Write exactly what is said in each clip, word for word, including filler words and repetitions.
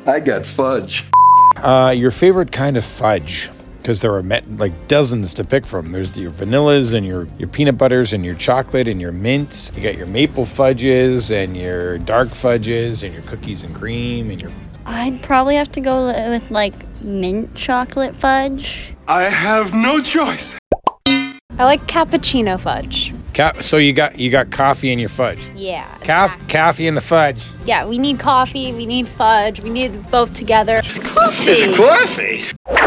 I got fudge. Uh, your favorite kind of fudge? Because there are met, like dozens to pick from. There's your vanillas and your, your peanut butters and your chocolate and your mints. You got your maple fudges and your dark fudges and your cookies and cream and your... I'd probably have to go with, like, mint chocolate fudge. I have no choice. I like cappuccino fudge. Ca- so you got you got coffee in your fudge. Yeah. Caf- exactly. Coffee in the fudge. Yeah, we need coffee, we need fudge, we need both together. It's coffee.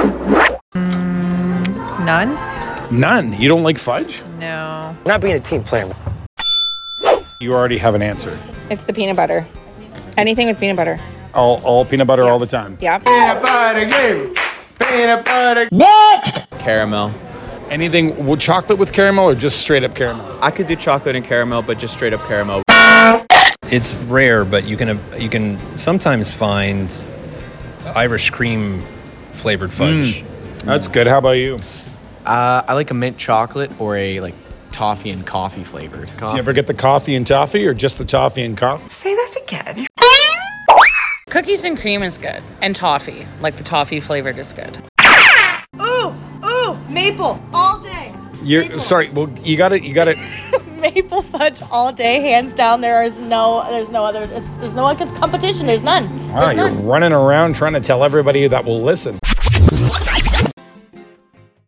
None? None. You don't like fudge? No. Not being a team player. You already have an answer. It's the peanut butter. Anything with peanut butter. All all peanut butter all the time. Yep. Peanut butter game. Peanut butter. Caramel. Anything with chocolate with caramel or just straight up caramel? I could do chocolate and caramel, but just straight up caramel. It's rare, but you can you can sometimes find Irish cream flavored fudge. Mm, that's good. How about you? Uh, I like a mint chocolate or a like toffee and coffee flavored. Do you ever get the coffee and toffee or just the toffee and coffee? Say that again. Cookies and cream is good. And toffee. Like the toffee flavored is good. Ooh, ooh, maple all day. You're Maple. sorry. Well, you got it. You got it. Maple fudge all day, hands down. There is no, there's no other, there's, there's no other competition. There's none. Wow, There's you're none. running around trying to tell everybody that will listen.